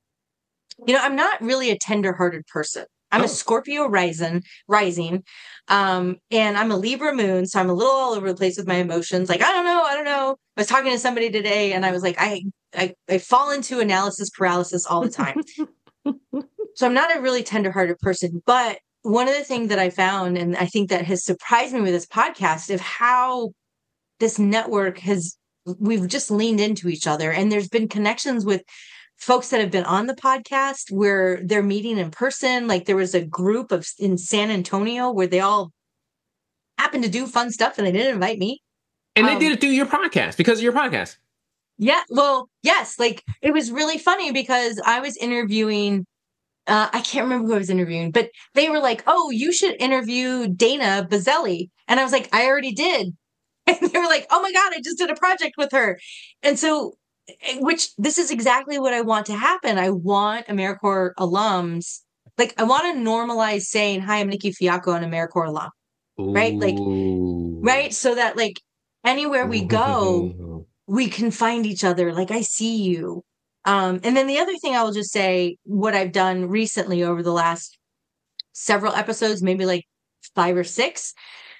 you know, I'm not really a tender-hearted person. I'm a Oh, Scorpio rising, rising, um, and I'm a Libra moon, so I'm a little all over the place with my emotions. Like, I don't know, I don't know. I was talking to somebody today, and I was like, I, I, I fall into analysis paralysis all the time. So I'm not a really tenderhearted person, but one of the things that I found, and I think that has surprised me with this podcast, of how this network has, we've just leaned into each other, and there's been connections with folks that have been on the podcast where they're meeting in person. Like there was a group of in San Antonio where they all happened to do fun stuff and they didn't invite me. And Um, they did it through your podcast because of your podcast. Yeah. Well, yes. Like it was really funny because I was interviewing, uh, I can't remember who I was interviewing, but they were like, oh, you should interview Dana Bazzelli. And I was like, I already did. And they were like, oh my God, I just did a project with her. And so, which this is exactly what I want to happen. I want AmeriCorps alums, like I want to normalize saying, hi, I'm Nikki Fiacco, an AmeriCorps alum, right? Like, Ooh. right. So that like anywhere we go, Ooh. we can find each other. Like, I see you. Um, and then the other thing I will just say, what I've done recently over the last several episodes, maybe like five or six,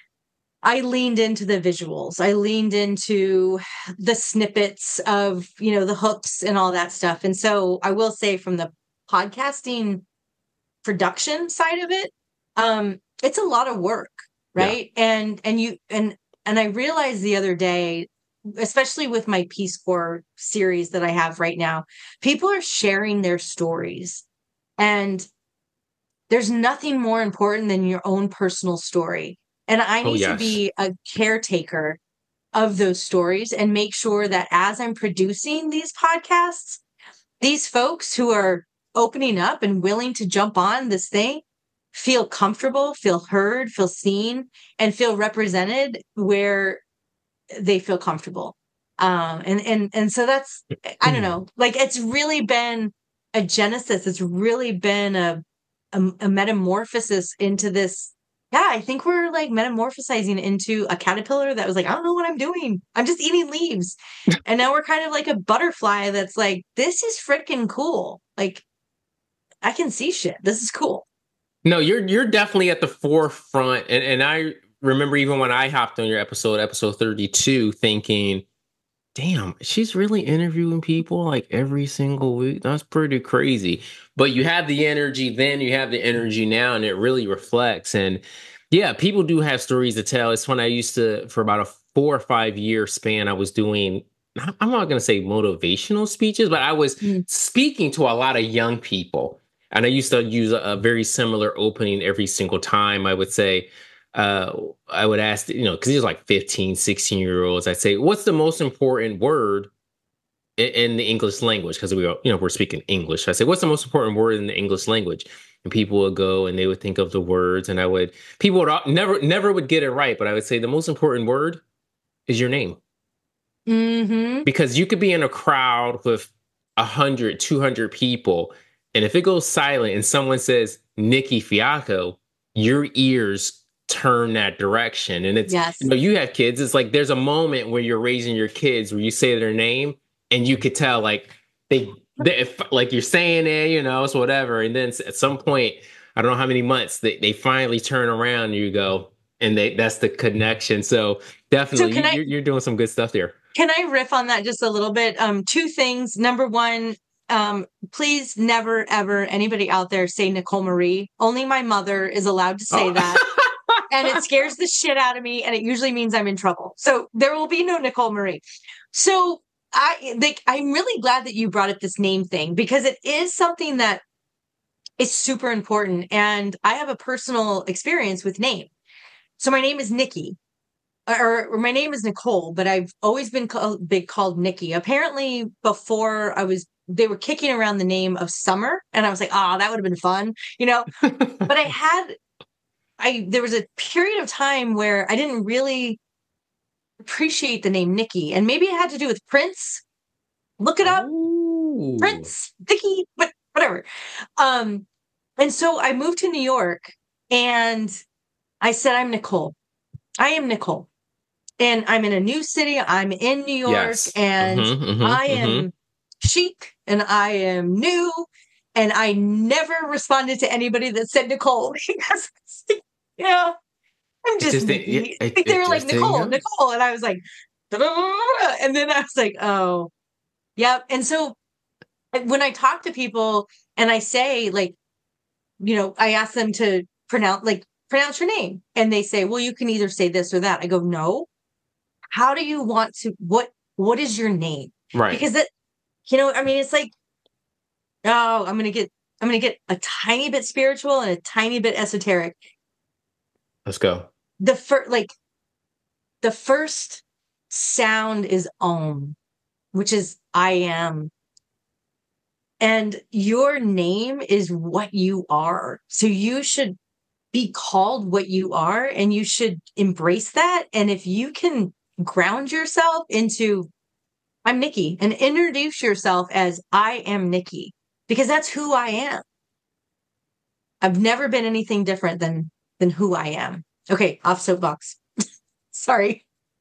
I leaned into the visuals. I leaned into the snippets of, you know, the hooks and all that stuff. And so I will say from the podcasting production side of it, um, it's a lot of work, right? Yeah. And and you and and I realized the other day, especially with my Peace Corps series that I have right now, people are sharing their stories. And there's nothing more important than your own personal story. And I need oh, yes. to be a caretaker of those stories and make sure that as I'm producing these podcasts, these folks who are opening up and willing to jump on this thing feel comfortable, feel heard, feel seen, and feel represented where they feel comfortable. Um, and, and, and so that's, I don't know, like it's really been a genesis. It's really been a, a, a metamorphosis into this. Yeah, I think we're like metamorphosizing into a caterpillar that was like, I don't know what I'm doing. I'm just eating leaves. And now we're kind of like a butterfly that's like, this is freaking cool. Like, I can see shit. This is cool. No, you're you're definitely at the forefront. And, and I remember even when I hopped on your episode, episode thirty-two, thinking, damn, she's really interviewing people like every single week. That's pretty crazy. But you have the energy then, you have the energy now, and it really reflects. And yeah, people do have stories to tell. It's when I used to, for about a four or five year span, I was doing, I'm not going to say motivational speeches, but I was mm. speaking to a lot of young people. And I used to use a, a very similar opening every single time. I would say, uh, I would ask, you know, because these are like fifteen, sixteen year olds. I'd say, what's the most important word in, in the English language? Because we are, you know, we're speaking English. I say, what's the most important word in the English language? And people would go and they would think of the words, and I would, people would never, never would get it right. But I would say the most important word is your name. Mm-hmm. Because you could be in a crowd with a hundred, two hundred people. And if it goes silent and someone says Nikki Fiacco, your ears turn that direction. And it's, yes. you know, you have kids. It's like there's a moment where you're raising your kids where you say their name and you could tell like they, they if, like you're saying it, you know, it's whatever. And then at some point, I don't know how many months, they, they finally turn around and you go, and they that's the connection. So definitely so you, I, you're, you're doing some good stuff there. Can I riff on that just a little bit? Um, two things. Number one, Um, please never, ever, anybody out there say Nicole Marie. Only my mother is allowed to say oh. that. And it scares the shit out of me. And it usually means I'm in trouble. So there will be no Nicole Marie. So I like, I'm really glad that you brought up this name thing, because it is something that is super important. And I have a personal experience with name. So my name is Nikki. Or, or my name is Nicole, but I've always been called, big called Nikki. Apparently, before I was, they were kicking around the name of Summer, and I was like, "Ah, oh, that would have been fun," you know. But I had, I there was a period of time where I didn't really appreciate the name Nikki, and maybe it had to do with Prince. Look it up, Ooh. Prince Nikki, but whatever. Um, and so I moved to New York, and I said, "I'm Nicole. I am Nicole." And I'm in a new city. I'm in New York, yes. and mm-hmm, mm-hmm, I am mm-hmm. chic, and I am new, and I never responded to anybody that said Nicole because, yeah, I'm just, just Nikki. It, it, they were like Nicole, Nicole, and I was like, and then I was like, oh, yep. And so when I talk to people and I say, like, you know, I ask them to pronounce, like, pronounce your name. And they say, well, you can either say this or that. I go, no. How do you want to, what, what is your name? Right. Because that, you know, I mean, it's like, oh, I'm going to get, I'm going to get a tiny bit spiritual and a tiny bit esoteric. Let's go. The first, like, the first sound is Om, which is I am. And your name is what you are. So you should be called what you are, and you should embrace that. And if you can ground yourself into, I'm Nikki, and introduce yourself as I am Nikki, because that's who I am. I've never been anything different than, than who I am. Okay. Off soapbox. Sorry.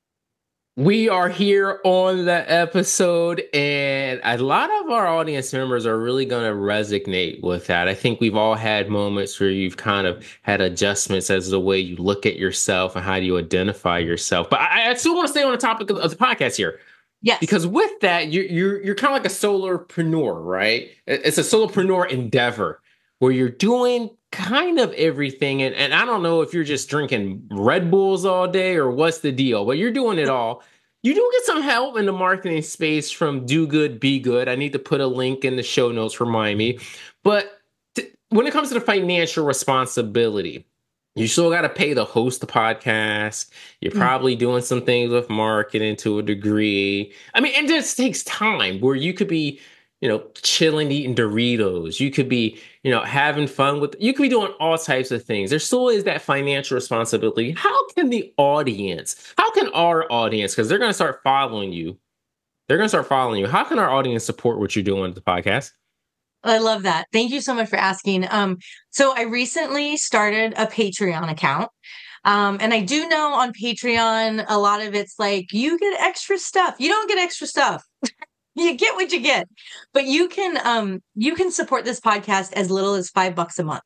We are here on the episode, and a lot of our audience members are really going to resonate with that. I think we've all had moments where you've kind of had adjustments as the way you look at yourself and how do you identify yourself. But I, I still want to stay on the topic of, of the podcast here. Yes. Because with that, you're, you're, you're kind of like a solopreneur, right? It's a solopreneur endeavor where you're doing kind of everything. And, and I don't know if you're just drinking Red Bulls all day or what's the deal, but you're doing it all. You do get some help in the marketing space from Do Good, Be Good. I need to put a link in the show notes, remind me. But th- when it comes to the financial responsibility, you still got to pay to host the podcast. You're probably mm. doing some things with marketing to a degree. I mean, it just takes time where you could be, you know, chilling, eating Doritos. You could be, you know, having fun with, you could be doing all types of things. There still is that financial responsibility. How can the audience, how can our audience, because they're going to start following you. They're going to start following you. How can our audience support what you're doing with the podcast? I love that. Thank you so much for asking. Um, so I recently started a Patreon account. Um, and I do know on Patreon, a lot of it's like, you get extra stuff. You don't get extra stuff. You get what you get, but you can, um, you can support this podcast as little as five bucks a month.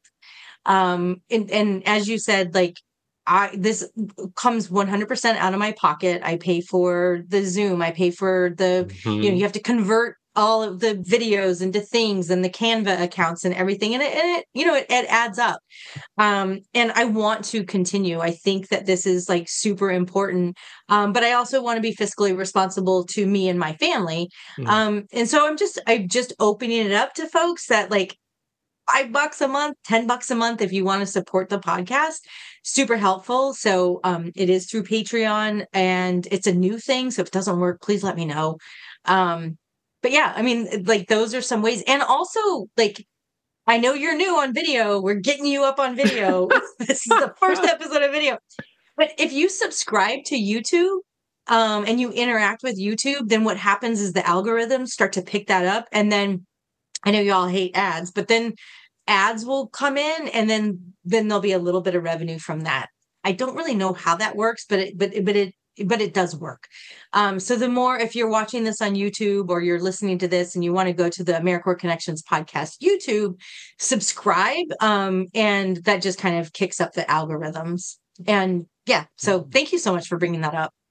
Um, and, and as you said, like, I, this comes one hundred percent out of my pocket. I pay for the Zoom. I pay for the, mm-hmm. you know, you have to convert all of the videos into things and the Canva accounts and everything. And it, and it you know, it, it adds up. Um, and I want to continue. I think that this is like super important. Um, but I also want to be fiscally responsible to me and my family. Mm. Um, and so I'm just, I'm just opening it up to folks that like five bucks a month, ten bucks a month, if you want to support the podcast, super helpful. So, um, it is through Patreon and it's a new thing. So if it doesn't work, please let me know. Um, But yeah, I mean, like those are some ways. And also, like, I know you're new on video. We're getting you up on video. This is the first episode of video. But if you subscribe to YouTube um, and you interact with YouTube, then what happens is the algorithms start to pick that up. And then I know you all hate ads, but then ads will come in and then then there'll be a little bit of revenue from that. I don't really know how that works, but it, but but it but it does work. Um, so the more, if you're watching this on YouTube or you're listening to this and you want to go to the AmeriCorps Connections podcast YouTube, subscribe. Um, and that just kind of kicks up the algorithms. And yeah, so thank you so much for bringing that up.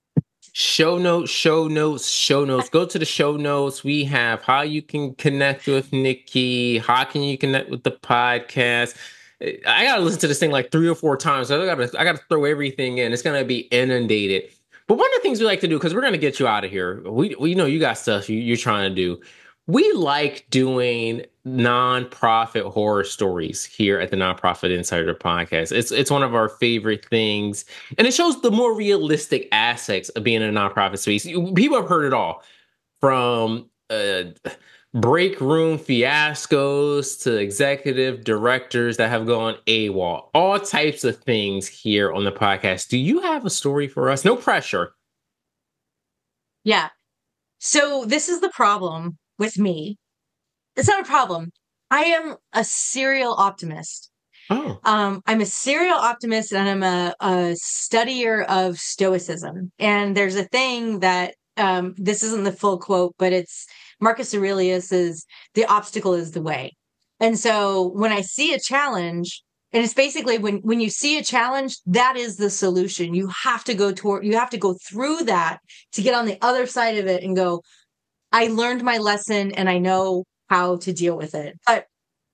Show notes, show notes, show notes. Go to the show notes. We have how you can connect with Nikki. How can you connect with the podcast? I gotta listen to this thing like three or four times. So I gotta, I gotta throw everything in. It's gonna be inundated. But one of the things we like to do, because we're gonna get you out of here. We, we know you got stuff you, you're trying to do. We like doing nonprofit horror stories here at the Nonprofit Insider Podcast. It's it's one of our favorite things, and it shows the more realistic aspects of being in a nonprofit space. People have heard it all, from uh, break room fiascos to executive directors that have gone AWOL, all types of things here on the podcast. Do you have a story for us? No pressure. Yeah. So this is the problem with me. It's not a problem. I am a serial optimist. Oh. Um, I'm a serial optimist and I'm a, a studier of stoicism. And there's a thing that, um, this isn't the full quote, but it's Marcus Aurelius is the obstacle is the way. And so when I see a challenge, and it's basically when, when you see a challenge, that is the solution. You have to go toward, you have to go through that to get on the other side of it and go, I learned my lesson and I know how to deal with it. But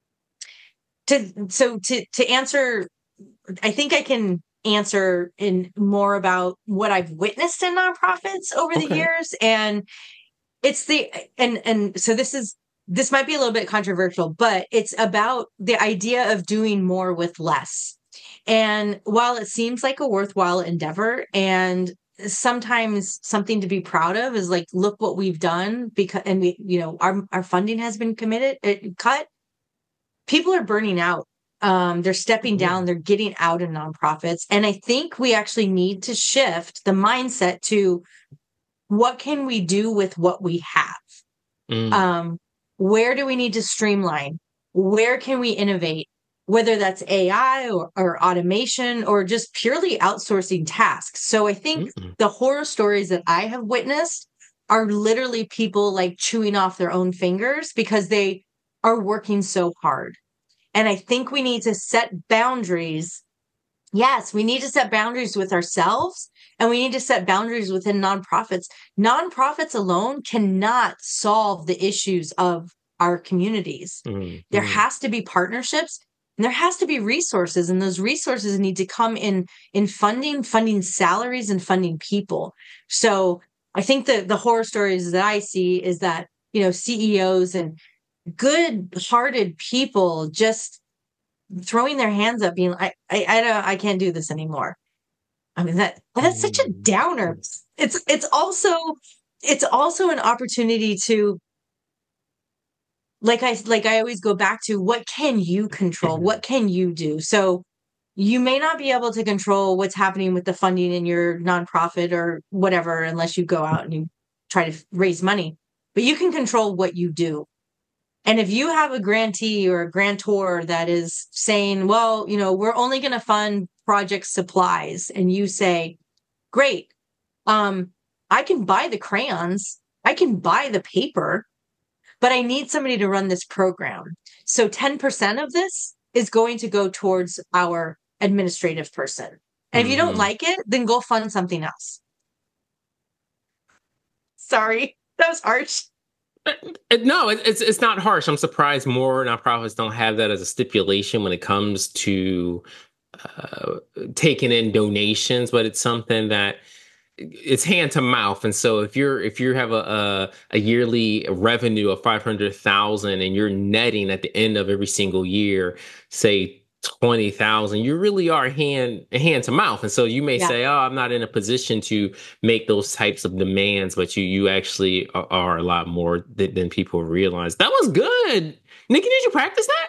to so to to answer, I think I can answer in more about what I've witnessed in nonprofits over the Okay. years. And it's the and and so this is this might be a little bit controversial, but it's about the idea of doing more with less. And while it seems like a worthwhile endeavor and sometimes something to be proud of is like, look what we've done because, and we, you know, our, our funding has been committed, it, cut. People are burning out. Um, they're stepping Yeah. down. They're getting out of nonprofits. And I think we actually need to shift the mindset to what can we do with what we have? Mm. Um, where do we need to streamline? Where can we innovate? Whether that's A I or, or automation or just purely outsourcing tasks. So I think Mm-mm. the horror stories that I have witnessed are literally people like chewing off their own fingers because they are working so hard. And I think we need to set boundaries. Yes, we need to set boundaries with ourselves and we need to set boundaries within nonprofits. Nonprofits alone cannot solve the issues of our communities. Mm-hmm. There has to be partnerships and there has to be resources, and those resources need to come in in funding, funding salaries and funding people. So I think that the horror stories that I see is that, you know, C E Os and good-hearted people just throwing their hands up, being like, I, I don't, I can't do this anymore. I mean, that that's such a downer. It's it's also it's also an opportunity to, like I like I always go back to, what can you control? What can you do? So you may not be able to control what's happening with the funding in your nonprofit or whatever, unless you go out and you try to raise money, but you can control what you do. And if you have a grantee or a grantor that is saying, well, you know, we're only going to fund project supplies, and you say, great, um, I can buy the crayons, I can buy the paper, but I need somebody to run this program. So ten percent of this is going to go towards our administrative person. And if you don't Mm-hmm. like it, then go fund something else. Sorry, that was harsh. No, it, it's it's not harsh. I'm surprised more nonprofits don't have that as a stipulation when it comes to uh, taking in donations, but it's something that it's hand to mouth. And so if you're if you have a a, a yearly revenue of five hundred thousand and you're netting at the end of every single year, say twenty thousand, you really are hand hand to mouth. And so you may Yeah. say, oh, I'm not in a position to make those types of demands, but you you actually are, are a lot more than, than people realize. That was good. Nikki, did you practice that?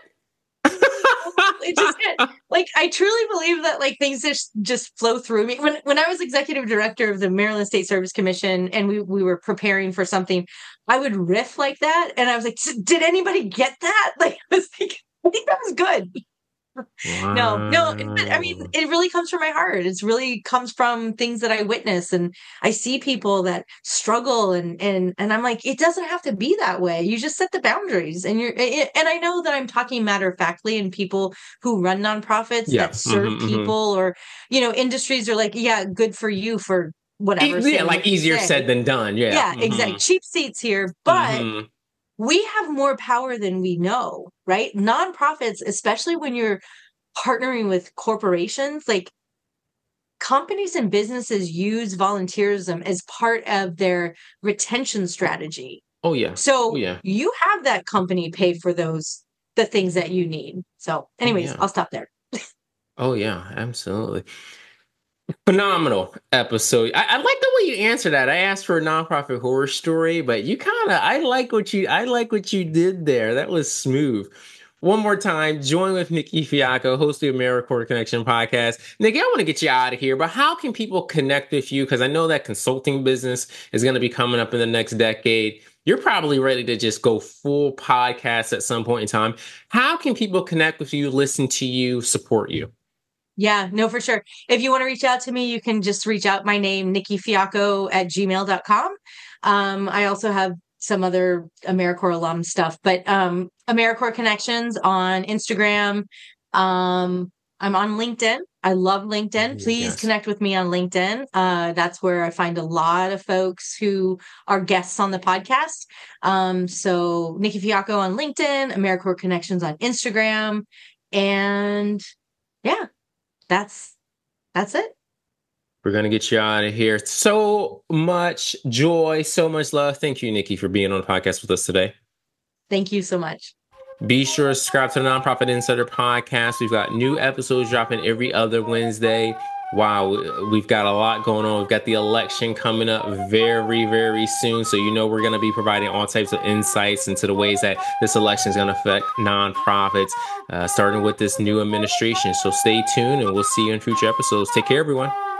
It just like, I truly believe that like things just just flow through me. When when I was executive director of the Maryland State Service Commission and we we were preparing for something, I would riff like that, and I was like, did anybody get that? Like, I was like, I think that was good. Wow. No, no, it, I mean, it really comes from my heart. It's really comes from things that I witness, and I see people that struggle, and and and I'm like, it doesn't have to be that way. You just set the boundaries, and you're. It, and I know that I'm talking matter of factly, and people who run nonprofits Yeah. that serve Mm-hmm, people, mm-hmm. or you know, industries are like, yeah, good for you for whatever. E- yeah, like easier said than done. Yeah. Yeah, Mm-hmm. exactly. Cheap seats here, but. Mm-hmm. We have more power than we know, right? Nonprofits, especially when you're partnering with corporations, like companies and businesses use volunteerism as part of their retention strategy. Oh yeah. So oh, yeah. you have that company pay for those, the things that you need. So anyways, oh, yeah. I'll stop there. Oh yeah, absolutely. Phenomenal episode. I, I like the way you answered that. I asked for a nonprofit horror story, but you kind of, I like what you, I like what you did there. That was smooth. One more time, join with Nikki Fiacco, host of the AmeriCorps Connection podcast. Nikki, I want to get you out of here, but how can people connect with you? Because I know that consulting business is going to be coming up in the next decade. You're probably ready to just go full podcast at some point in time. How can people connect with you, listen to you, support you? Yeah, no, for sure. If you want to reach out to me, you can just reach out my name, Nikki Fiacco at gmail dot com. Um, I also have some other AmeriCorps alum stuff, but um, AmeriCorps Connections on Instagram. Um, I'm on LinkedIn. I love LinkedIn. Please yes. connect with me on LinkedIn. Uh, that's where I find a lot of folks who are guests on the podcast. Um, so Nikki Fiacco on LinkedIn, AmeriCorps Connections on Instagram. And yeah, that's that's it. We're going to get you out of here. So much joy, so much love. Thank you, Nikki, for being on the podcast with us today. Thank you so much. Be sure to subscribe to the Nonprofit Insider Podcast. We've got new episodes dropping every other Wednesday. Wow, we've got a lot going on. We've got the election coming up very, very soon. So you know we're going to be providing all types of insights into the ways that this election is going to affect nonprofits, uh, starting with this new administration. So stay tuned, and we'll see you in future episodes. Take care, everyone.